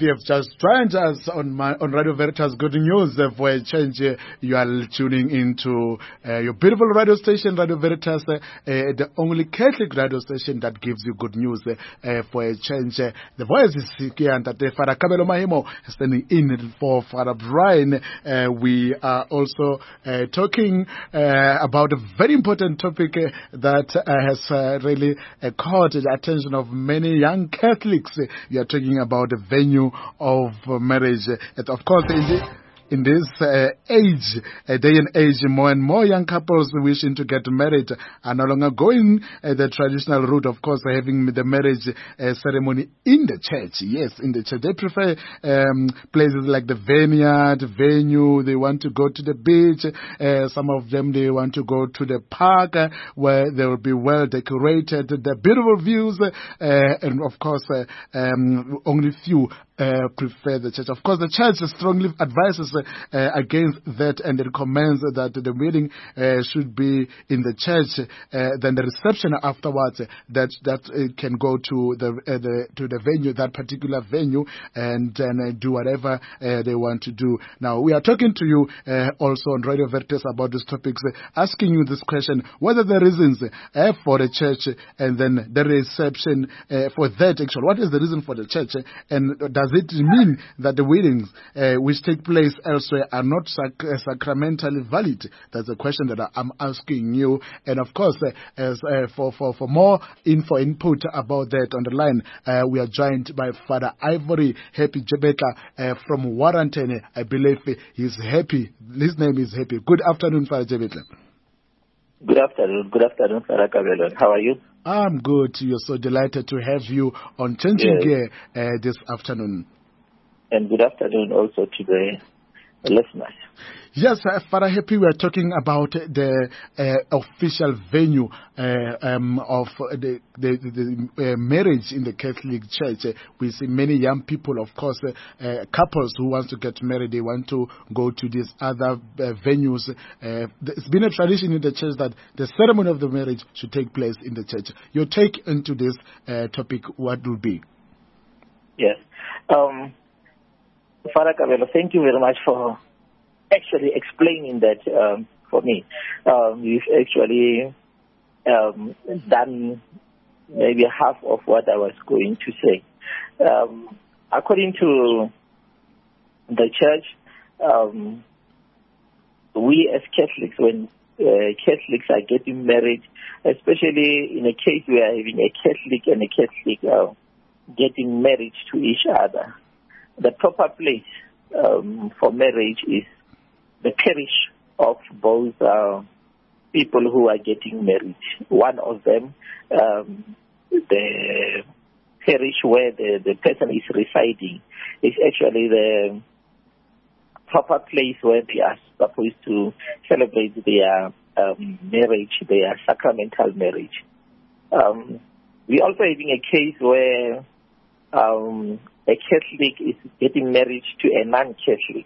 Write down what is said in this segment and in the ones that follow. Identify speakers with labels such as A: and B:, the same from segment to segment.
A: you have just joined us on Radio Veritas Good News for a change, you are tuning into your beautiful radio station, Radio Veritas, the only Catholic radio station that gives you good news for a change. The voice is here, and Father Kabelo Mahimo standing in for Father Brian. We are also talking about a very important topic that has really caught the attention of many young Catholics. We are talking about the venue of marriage. And of course, in this day and age, more and more young couples wishing to get married are no longer going the traditional route, of course, having the marriage ceremony in the church. Yes, in the church. They prefer places like the vineyard, venue. They want to go to the beach. Some of them, they want to go to the park where they will be well decorated, the beautiful views, and of course, only few prefer the church. Of course, the church strongly advises against that and recommends that the wedding should be in the church. Then the reception afterwards that can go to the venue, that particular venue, and then do whatever they want to do. Now we are talking to you also on Radio Veritas about these topics, asking you this question: what are the reasons for the church, and then the reception for that? Actually, what is the reason for the church, and does it mean that the weddings which take place elsewhere are not sacramentally valid? That's a question that I'm asking you. And of course, for more input about that on the line, we are joined by Father Ivory Happy Jebetla from Warrantene. I believe he's happy. His name is Happy. Good afternoon, Father Jebetla.
B: Good afternoon, Father Kabelo. How are you?
A: I'm good. You're so delighted to have you on Changing Gear this afternoon.
B: And good afternoon also to the listeners.
A: Yes, Father Happy, we are talking about the official venue of the marriage in the Catholic Church. We see many young people, of course, couples who want to get married, they want to go to these other venues. It's been a tradition in the church that the ceremony of the marriage should take place in the church. Your take into this topic, what will be?
B: Yes. Father Kabelo, thank you very much for actually explaining that for me. You've actually done maybe half of what I was going to say. According to the church, we as Catholics, when Catholics are getting married, especially in a case we are having a Catholic and a Catholic getting married to each other, the proper place for marriage is the parish of both people who are getting married. One of them, the parish where the person is residing, is actually the proper place where they are supposed to celebrate their marriage, their sacramental marriage. We also having a case where a Catholic is getting married to a non-Catholic.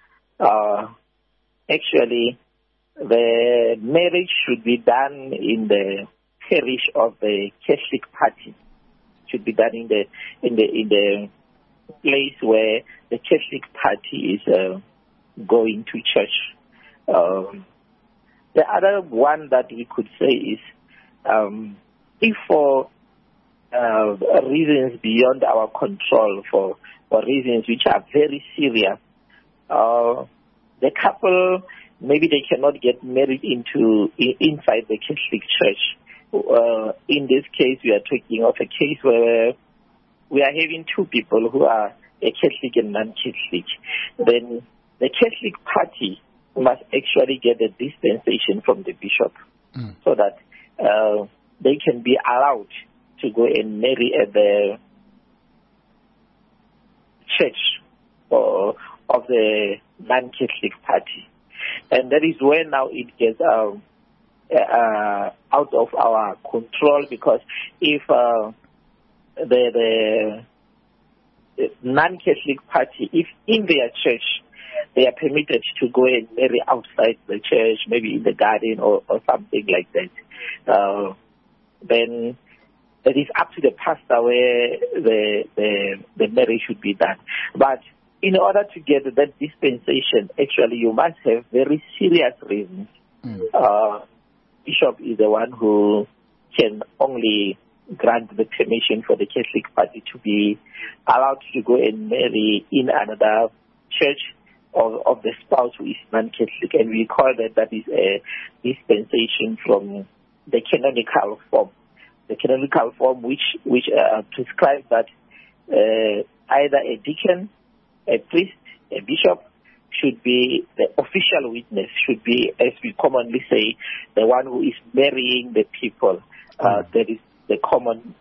B: Actually, the marriage should be done in the parish of the Catholic party. Should be done in the place where the Catholic party is going to church. The other one that we could say is, if for reasons beyond our control, for reasons which are very serious, the couple, maybe they cannot get married inside the Catholic Church. In this case, we are talking of a case where we are having two people who are a Catholic and non-Catholic. Then the Catholic party must actually get a dispensation from the bishop so that they can be allowed to go and marry at the church of the non-Catholic party. And that is where now it gets out of our control, because if the non-Catholic party, if in their church they are permitted to go and marry outside the church, maybe in the garden or something like that, then it is up to the pastor where the marriage should be done. But in order to get that dispensation, actually you must have very serious reasons. Bishop is the one who can only grant the permission for the Catholic party to be allowed to go and marry in another church of the spouse who is non-Catholic, and we call that is a dispensation from the canonical form. The canonical form which prescribes that either a deacon, a priest, a bishop should be the official witness, should be, as we commonly say, the one who is marrying the people. That is the common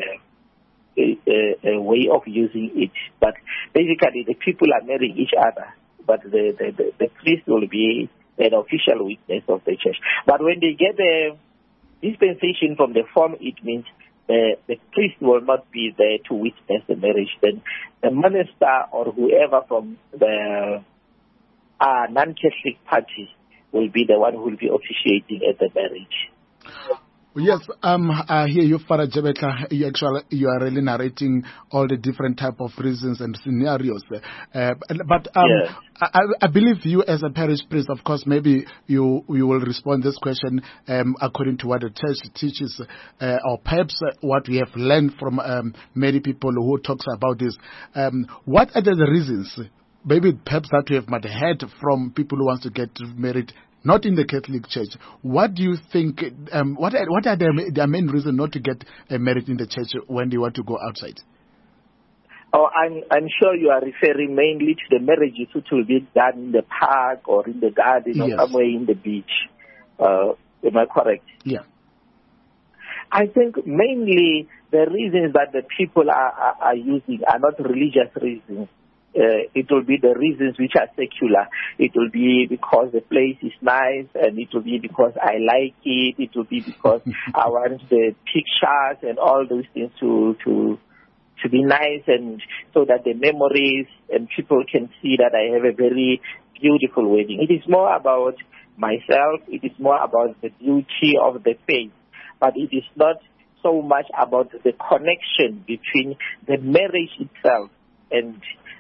B: way of using it. But basically, the people are marrying each other, but the priest will be an official witness of the church. But when they get the dispensation from the form, it means the priest will not be there to witness the marriage. Then the minister or whoever from the non-Catholic party will be the one who will be officiating at the marriage.
A: Yes, I hear you, Father Jebetla. You are really narrating all the different type of reasons and scenarios. But yes. I believe you as a parish priest, of course, maybe you will respond this question according to what the church teaches, or perhaps what we have learned from many people who talks about this. What are the reasons? Maybe perhaps that we have might heard from people who want to get married not in the Catholic Church. What do you think? What are their main reasons not to get married in the church when they want to go outside?
B: Oh, I'm sure you are referring mainly to the marriages which will be done in the park or in the garden or somewhere in the beach. Am I correct?
A: Yeah.
B: I think mainly the reasons that the people are using are not religious reasons. It will be the reasons which are secular. It will be because the place is nice, and it will be because I like it. It will be because I want the pictures and all those things to be nice, and so that the memories and people can see that I have a very beautiful wedding. It is more about myself. It is more about the beauty of the faith, but it is not so much about the connection between the marriage itself and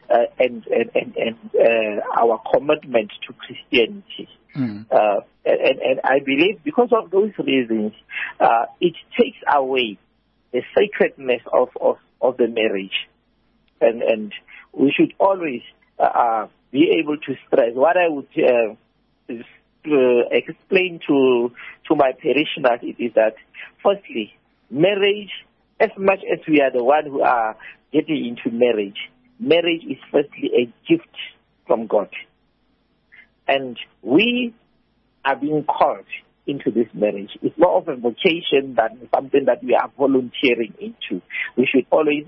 B: our commitment to Christianity. And I believe because of those reasons, it takes away the sacredness of the marriage. And we should always be able to stress. What I would explain to my parishioners is that, firstly, marriage, as much as we are the one who are getting into marriage is firstly a gift from God. And we are being called into this marriage. It's more of a vocation than something that we are volunteering into. We should always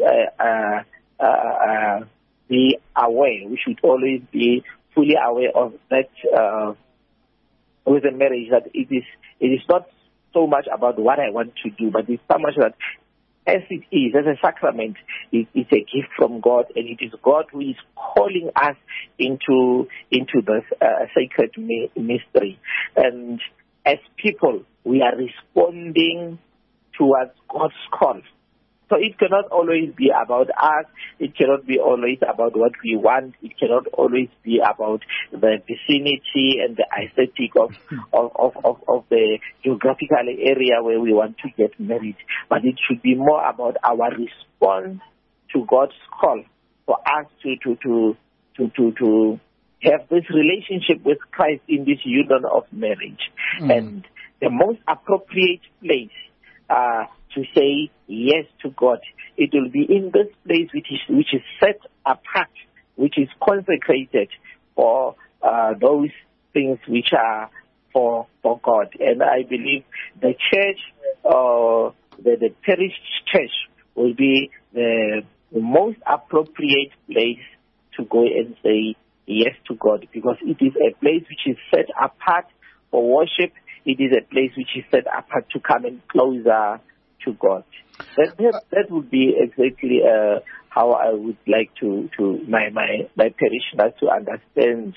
B: be aware. We should always be fully aware of that with a marriage, that it is not so much about what I want to do, but it's so much that as it is, as a sacrament, it's a gift from God, and it is God who is calling us into this sacred mystery. And as people, we are responding towards God's call. So it cannot always be about us. It cannot be always about what we want. It cannot always be about the vicinity and the aesthetic of the geographical area where we want to get married. But it should be more about our response to God's call for us to have this relationship with Christ in this union of marriage. And the most appropriate place to say yes to God, it will be in this place which is set apart, which is consecrated for those things which are for God. And I believe the church, the parish church, will be the most appropriate place to go and say yes to God, because it is a place which is set apart for worship. It is a place which is set apart to come and closer to God. That would be exactly how I would like to my parishioners to understand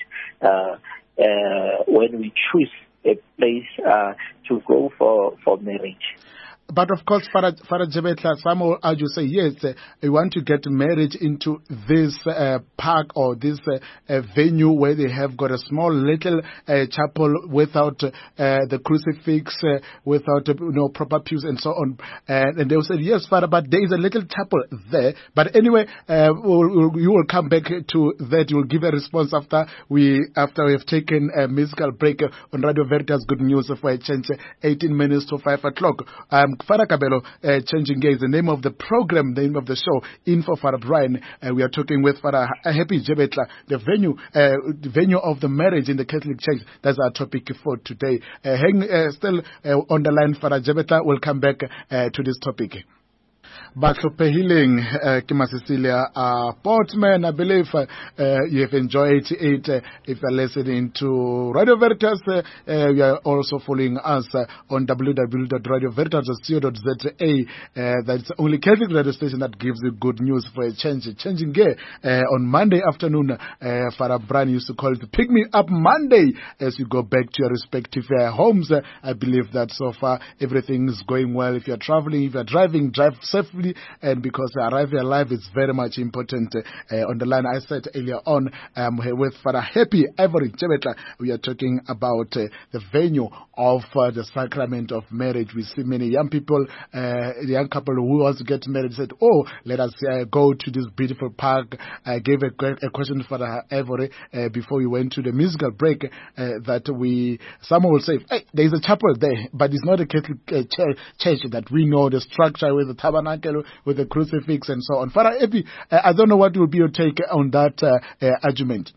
B: when we choose a place to go for marriage.
A: But of course, Father Jebetla, some will argue, say, yes, you want to get married into this park or this venue where they have got a small little chapel without the crucifix, without proper pews and so on. And they will say, yes, Father, but there is a little chapel there. But anyway, you will come back to that. You will give a response after we have taken a musical break on Radio Veritas Good News for a change, 18 minutes to 5 o'clock. Father Kabelo, Changing Gear is the name of the program, the name of the show. In for Father Brian, we are talking with Father Happy Jebetla, the venue of the marriage in the Catholic Church. That's our topic for today. Still on the line, Father Jebetla will come back to this topic. Batlopehileng Kima Cecilia Portman, I believe you have enjoyed it. If you're listening to Radio Veritas, you are also following us on www.radioveritas.co.za. That's the only Catholic radio station that gives you good news for a changing gear. On Monday afternoon, Father Brian used to call it Pick Me Up Monday as you go back to your respective homes. I believe that so far everything is going well. If you're traveling, if you're driving, drive safely. And because arriving alive is very much important. On the line, I said earlier on, with Father Happy Ivory Jebetla, we are talking about the venue of the sacrament of marriage. We see many young people, the young couple who wants to get married said, oh, let us go to this beautiful park. I gave a question to Father Ivory before we went to the musical break that someone will say, hey, there is a chapel there, but it's not a Catholic church that we know, the structure with the tabernacle, with the crucifix and so on. Father Epi, I don't know what will be your take on that argument.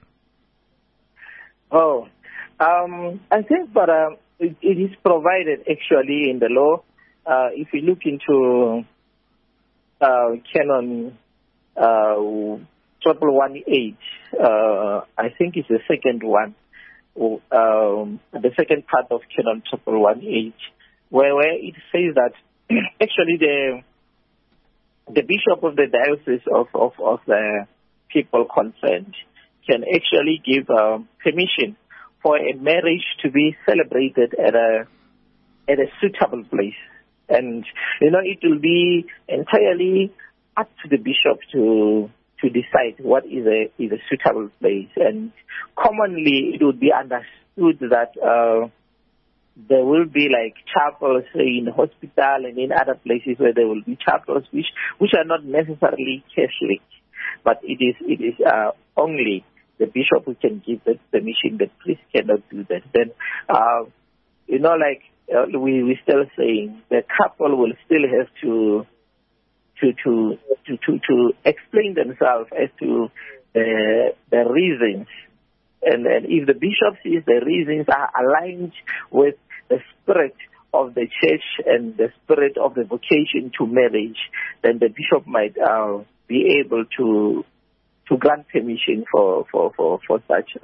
B: I think that it is provided actually in the law. If you look into Canon 1118, I think it's the second one, the second part of Canon 1118, where it says that actually the bishop of the diocese of the people concerned can actually give permission for a marriage to be celebrated at a suitable place. And, it will be entirely up to the bishop to decide what is a suitable place. And commonly it would be understood that there will be like chapels in the hospital and in other places where there will be chapels which are not necessarily Catholic, but it is only the bishop who can give that permission. The priest cannot do that. Then, we still saying the couple will still have to explain themselves as to the reasons. And if the bishop sees the reasons are aligned with the spirit of the church and the spirit of the vocation to marriage, then the bishop might be able to grant permission for such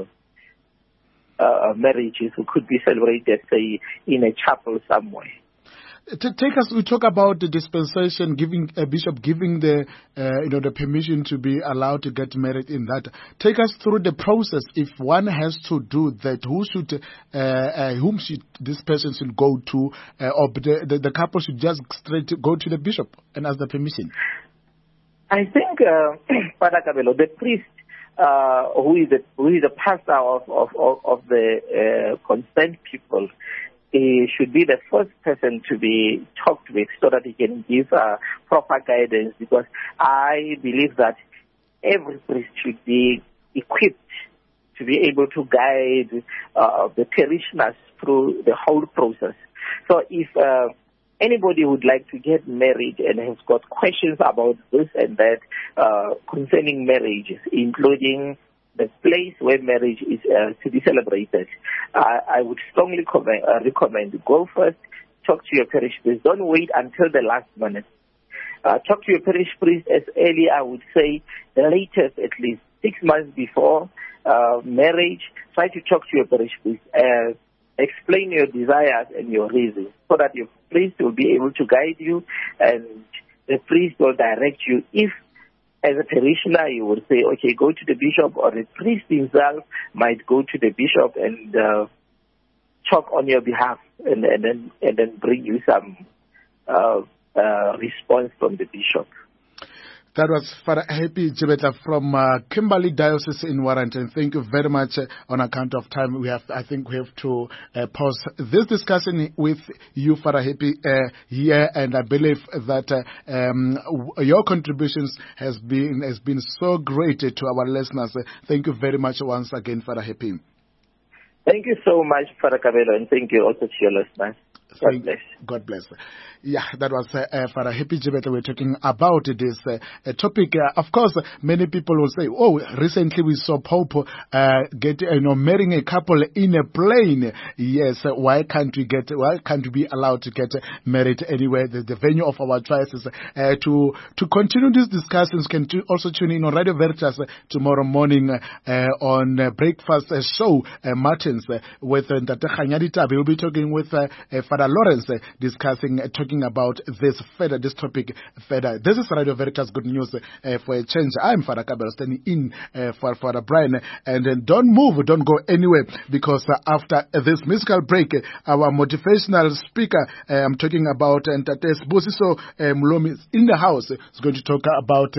B: marriages who could be celebrated, say, in a chapel somewhere.
A: We talk about the dispensation, giving a bishop giving the permission to be allowed to get married in that. Take us through the process. If one has to do that, whom should this person should go to, or the couple should just straight go to the bishop and ask the permission?
B: I think, Father Kabelo, the priest, who is the pastor of the concerned people, he should be the first person to be talked with so that he can give proper guidance, because I believe that every priest should be equipped to be able to guide the parishioners through the whole process. So if anybody would like to get married and has got questions about this and that concerning marriages, including the place where marriage is to be celebrated, I would strongly recommend go first, talk to your parish priest. Don't wait until the last minute. Talk to your parish priest as early, I would say, the latest at least 6 months before marriage. Try to talk to your parish priest. Explain your desires and your reasons so that your priest will be able to guide you, and the priest will direct you. If as a parishioner, you would say, okay, go to the bishop, or the priest himself might go to the bishop and talk on your behalf, and then bring you some response from the bishop.
A: That was Father Happy Jibetla from Kimberley Diocese in Warrenton. Thank you very much. On account of time, I think we have to pause this discussion with you, Father Happy, here, and I believe that your contributions has been so great to our listeners. Thank you very much once again, Father Happy.
B: Thank you so much, Father Kabelo, and thank you also to your listeners. God bless.
A: God bless. Yeah, that was Father Happy Jibetla. We're talking about this topic. Of course, many people will say, "Oh, recently we saw Pope marrying a couple in a plane." Yes, why can't we be allowed to get married anywhere? The venue of our choices. To continue these discussions, can also tune in on Radio Veritas tomorrow morning on breakfast show Martins with Ntate Kganyadi Tabe. We'll be talking with Father Lawrence talking about this topic further. This is Radio Veritas Good News for a Change. I'm Father Kabelo standing in for Father Brian. And then don't move, don't go anywhere, because after this musical break, our motivational speaker, I'm talking about Ntate Sibusiso Mlomi is in the house. He's going to talk about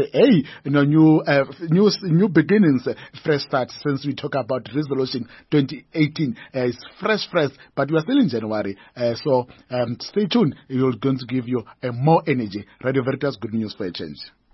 A: new beginnings, fresh start, since we talk about resolution 2018. It's fresh, but we are still in January. So stay tuned. We're going to give you more energy. Radio Veritas, Good News for a Change.